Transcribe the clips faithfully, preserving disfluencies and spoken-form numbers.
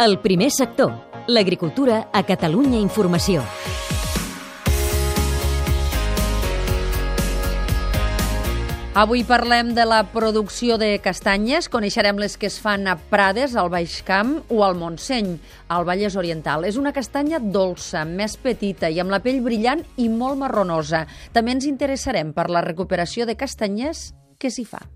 El primer sector, l'agricultura a Catalunya Informació. Avui parlem de la producció de castanyes. Coneixerem les que es fan a Prades, al Baix Camp, o al Montseny, al Vallès Oriental. És una castanya dolça, més petita i amb la pell brillant i molt marronosa. També ens interessarem per la recuperació de castanyers que s'hi fa.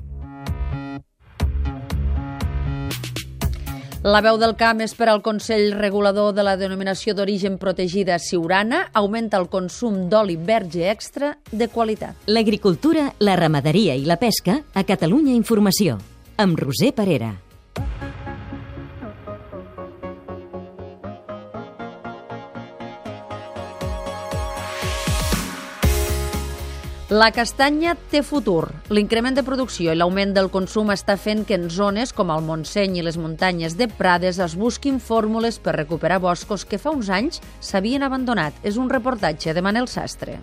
La veu del camp és per al Consell Regulador de la Denominació d'Origen Protegida Siurana. Augmenta el consum d'oli verge extra de qualitat. L'agricultura, la ramaderia i la pesca a Catalunya Informació. Amb Roser Parera. La castanya té futur. L'increment de producció i l'augment del consum està fent que en zones com el Montseny i les muntanyes de Prades es busquin fórmules per recuperar boscos que fa uns anys s'havien abandonat. És un reportatge de Manel Sastre.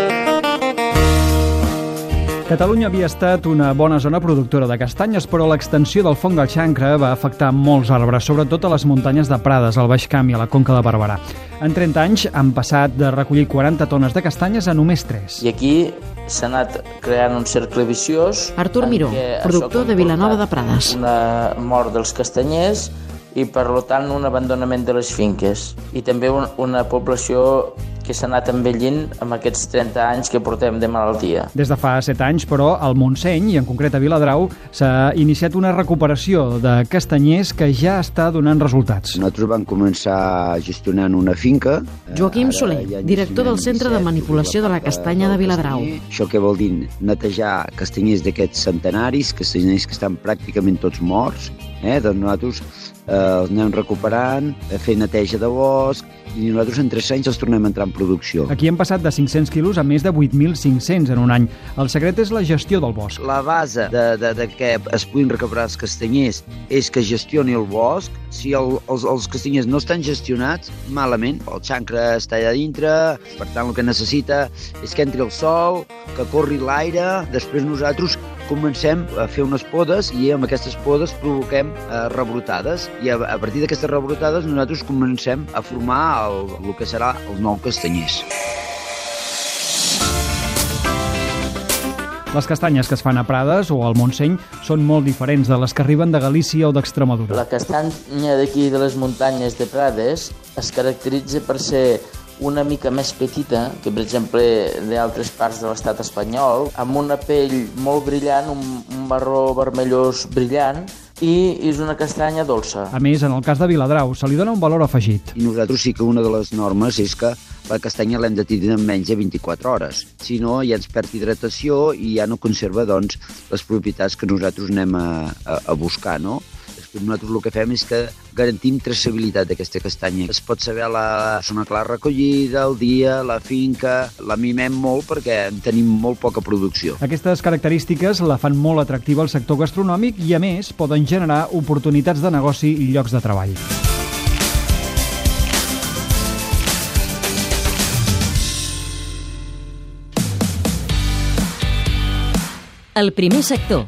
Catalunya havia estat una bona zona productora de castanyes, però l'extensió del fong del xancre va afectar molts arbres, sobretot a les muntanyes de Prades, al Baix Camp i a la Conca de Barberà. En trenta anys han passat de recollir quaranta tones de castanyes a només tres. I aquí s'ha anat creant un cercle viciós. Artur Miró, productor de Vilanova de Prades. Una mort dels castanyers i, per tant, un abandonament de les finques. I també una població que s'ha anat envellint amb aquests trenta anys que portem de malaltia. Des de fa set anys, però, al Montseny, i en concret a Viladrau, s'ha iniciat una recuperació de castanyers que ja està donant resultats. Nosaltres vam començar gestionant una finca. Joaquim Soler, director del Centre de Manipulació de la Castanya de Viladrau. Això què vol dir? Netejar castanyers d'aquests centenaris, castanyers que estan pràcticament tots morts. Eh? Doncs nosaltres eh, els anem recuperant, fent neteja de bosc, i nosaltres en tres anys els tornem a entrar en producció. Aquí hem passat de cinc-cents quilos a més de vuit mil cinc-cents en un any. El secret és la gestió del bosc. La base de, de, de que es puguin recuperar els castanyers és que gestioni el bosc. Si el, els, els castanyers no estan gestionats, malament. El xancre està allà dintre, per tant el que necessita és que entri el sol, que corri l'aire, després nosaltres comencem a fer unes podes i amb aquestes podes provoquem eh, rebrotades i a, a partir d'aquestes rebrotades nosaltres comencem a formar el, el que serà els nous castanyers. Les castanyes que es fan a Prades o al Montseny són molt diferents de les que arriben de Galícia o d'Extremadura. La castanya d'aquí de les muntanyes de Prades es caracteritza per ser una mica més petita que, per exemple, d'altres parts de l'estat espanyol, amb una pell molt brillant, un, un marró vermellós brillant, i és una castanya dolça. A més, en el cas de Viladrau, se li dona un valor afegit. I nosaltres sí que una de les normes és que la castanya l'hem de tenir en menys de vint-i-quatre hores. Si no, ja ens perd hidratació i ja no conserva, doncs, les propietats que nosaltres anem a, a, a buscar, no? Nosaltres el que fem és que garantim traçabilitat d'aquesta castanya. Es pot saber la zona clar recollida, el dia, la finca, la mimem molt perquè en tenim molt poca producció. Aquestes característiques la fan molt atractiva al sector gastronòmic i, a més, poden generar oportunitats de negoci i llocs de treball. El primer sector.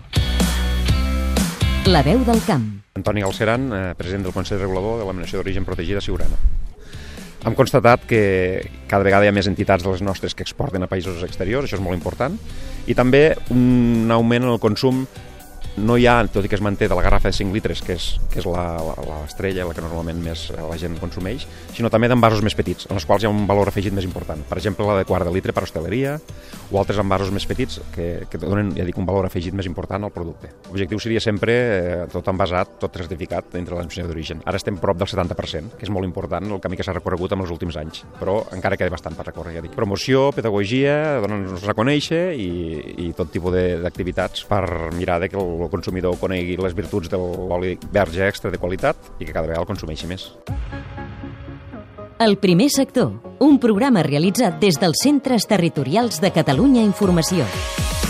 La veu del camp. Antoni Galceran, eh, president del Consell Regulador de la Denominació d'Origen Protegida Siurana. Hem constatat que cada vegada hi ha més entitats de les nostres que exporten a països exteriors, això és molt important, i també un augment en el consum. No hi ha, tot i que es manté de la garrafa de cinc litres, que és, que és la, la, l'estrella, la que normalment més la gent consumeix, sinó també d'envasos més petits, en els quals hi ha un valor afegit més important. Per exemple, la de quart de litre per hostaleria, o altres envasos més petits que, que donen, ja dic, un valor afegit més important al producte. L'objectiu seria sempre eh, tot envasat, tot certificat dintre de la denominació d'origen. Ara estem prop del setanta per cent, que és molt important el camí que s'ha recorregut en els últims anys, però encara queda bastant per recórrer, ja dic. Promoció, pedagogia, donar-nos a conèixer i, i tot tipus d'activitats per mirar de que el el consumidor conegui les virtuts de l'oli verge extra de qualitat i que cada vegada el consumeixi més. El primer sector, un programa realitzat des dels Centres Territorials de Catalunya Informació.